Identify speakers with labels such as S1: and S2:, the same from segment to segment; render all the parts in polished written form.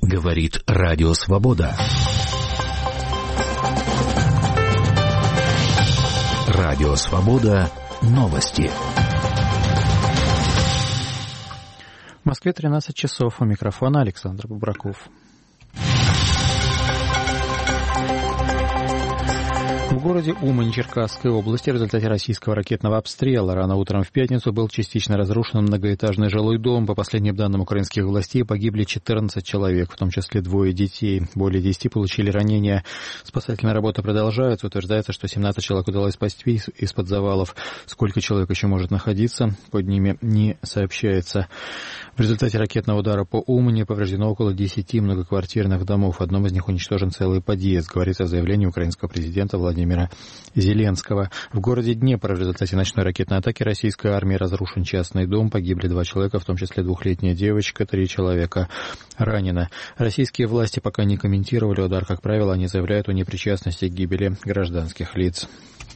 S1: Говорит Радио Свобода. Радио Свобода. Новости.
S2: В Москве 13 часов. У микрофона Александр Бубраков. В городе Умань Черкасской области в результате российского ракетного обстрела рано утром в пятницу был частично разрушен многоэтажный жилой дом. По последним данным украинских властей погибли 14 человек, в том числе 2 детей. Более 10 получили ранения. Спасательная работа продолжается. Утверждается, что 17 человек удалось спасти из-под завалов. Сколько человек еще может находиться, под ними не сообщается. В результате ракетного удара по Умани повреждено около 10 многоквартирных домов. В одном из них уничтожен целый подъезд, говорится в заявлении украинского президента Владимира Зеленского. В городе Днепр в результате ночной ракетной атаки российской армии разрушен частный дом. Погибли 2 человека, в том числе 2-летняя девочка, 3 человека ранено. Российские власти пока не комментировали удар. Как правило, они заявляют о непричастности к гибели гражданских лиц.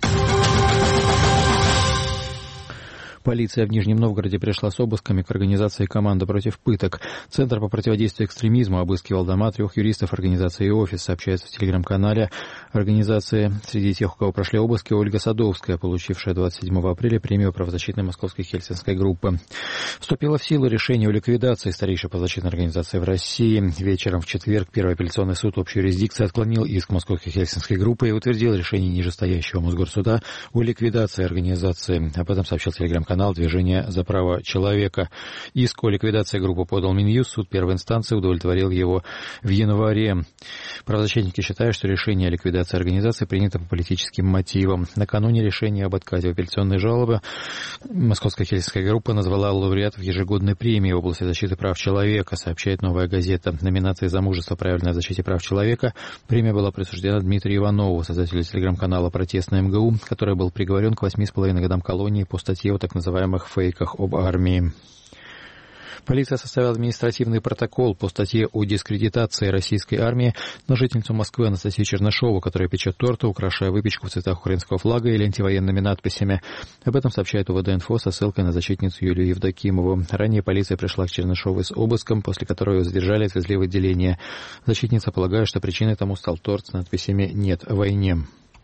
S2: Полиция в Нижнем Новгороде пришла с обысками к организации «Команда против пыток». Центр по противодействию экстремизму обыскивал дома 3 юристов организации «Офис», сообщается в телеграм-канале организации. Среди тех, у кого прошли обыски, Ольга Садовская, получившая 27 апреля премию правозащитной московской хельсинской группы. Вступило в силу решение о ликвидации старейшей правозащитной организации в России. Вечером в четверг Первый апелляционный суд общей юрисдикции отклонил иск московской хельсинской группы и утвердил решение нижестоящего Мосгорсуда о ликвидации организации. Об этом сообщил телеграм-канал «Движение за право человека». Иск о ликвидации группы подал Минюст. Суд первой инстанции удовлетворил его в январе. Правозащитники считают, что решение о ликвидации организации принято по политическим мотивам. Накануне решения об отказе в апелляционной жалобы Московская хельсинская группа назвала лауреатов ежегодной премии в области защиты прав человека, сообщает «Новая газета». В номинации «За мужество, правильное в защите прав человека» премия была присуждена Дмитрию Иванову, создателю телеграм-канала «Протестный МГУ», который был приговорен к 8,5 годам колонии по статье о так называемых фейках об армии. Полиция составила административный протокол по статье о дискредитации российской армии на жительницу Москвы Анастасию Чернышову, которая печет торты, украшая выпечку в цветах украинского флага или антивоенными надписями. Об этом сообщает УВД-инфо со ссылкой на защитницу Юлию Евдокимову. Ранее полиция пришла к Чернышовой с обыском, после которого ее задержали и отвезли в отделение. Защитница полагает, что причиной тому стал торт с надписями «Нет войне».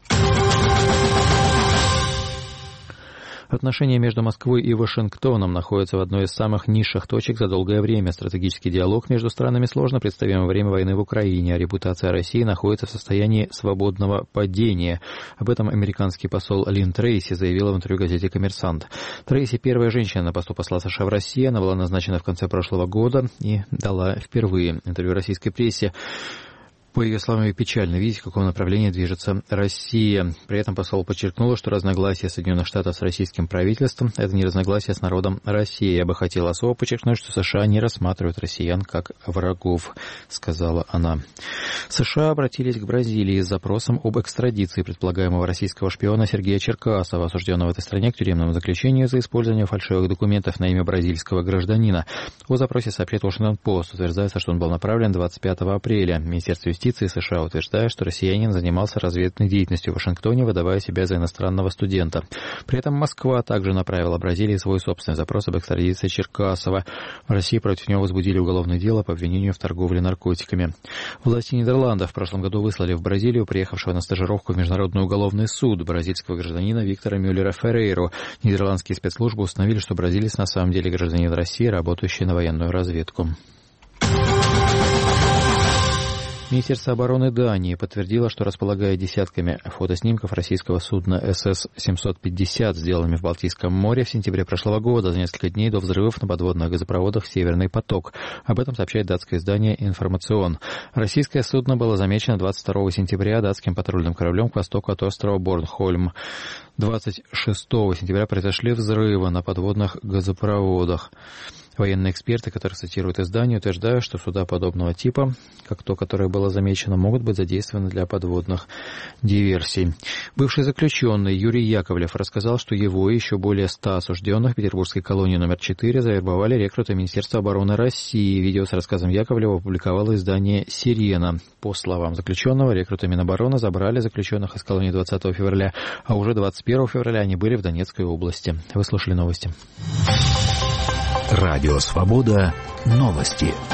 S2: Отношения между Москвой и Вашингтоном находятся в одной из самых низших точек за долгое время. Стратегический диалог между странами сложно представим во время войны в Украине, а репутация России находится в состоянии свободного падения. Об этом американский посол Лин Трейси заявила в интервью газете «Коммерсант». Трейси – первая женщина на посту посла США в России. Она была назначена в конце прошлого года и дала впервые интервью российской прессе. По ее словам, печально видеть, в каком направлении движется Россия. При этом посол подчеркнула, что разногласия Соединенных Штатов с российским правительством – это не разногласия с народом России. Я бы хотела особо подчеркнуть, что США не рассматривают россиян как врагов, сказала она. США обратились к Бразилии с запросом об экстрадиции предполагаемого российского шпиона Сергея Черкасова, осужденного в этой стране к тюремному заключению за использование фальшивых документов на имя бразильского гражданина. О запросе сообщает Washington-Post. Утверждается, что он был направлен 25 апреля. Министерство юстиции США утверждает, что россиянин занимался разведной деятельностью в Вашингтоне, выдавая себя за иностранного студента. При этом Москва также направила Бразилии свой собственный запрос об экстрадиции Черкасова. В России против него возбудили уголовное дело по обвинению в торговле наркотиками. Власти Нидерландов в прошлом году выслали в Бразилию приехавшего на стажировку в Международный уголовный суд бразильского гражданина Виктора Мюллера Феррейру. Нидерландские спецслужбы установили, что бразилец на самом деле гражданин России, работающий на военную разведку. Министерство обороны Дании подтвердило, что располагает десятками фотоснимков российского судна СС-750, сделанными в Балтийском море в сентябре прошлого года, за несколько дней до взрывов на подводных газопроводах «Северный поток». Об этом сообщает датское издание «Информацион». Российское судно было замечено 22 сентября датским патрульным кораблем к востоку от острова Борнхольм. 26 сентября произошли взрывы на подводных газопроводах. Военные эксперты, которые цитируют издание, утверждают, что суда подобного типа, как то, которое было замечено, могут быть задействованы для подводных диверсий. Бывший заключенный Юрий Яковлев рассказал, что его и еще более 100 осужденных в петербургской колонии номер 4 завербовали рекруты Министерства обороны России. Видео с рассказом Яковлева опубликовало издание «Сирена». По словам заключенного, рекруты Минобороны забрали заключенных из колонии 20 февраля, а уже 21 февраля они были в Донецкой области. Вы слушали новости.
S1: Радио «Свобода». Новости.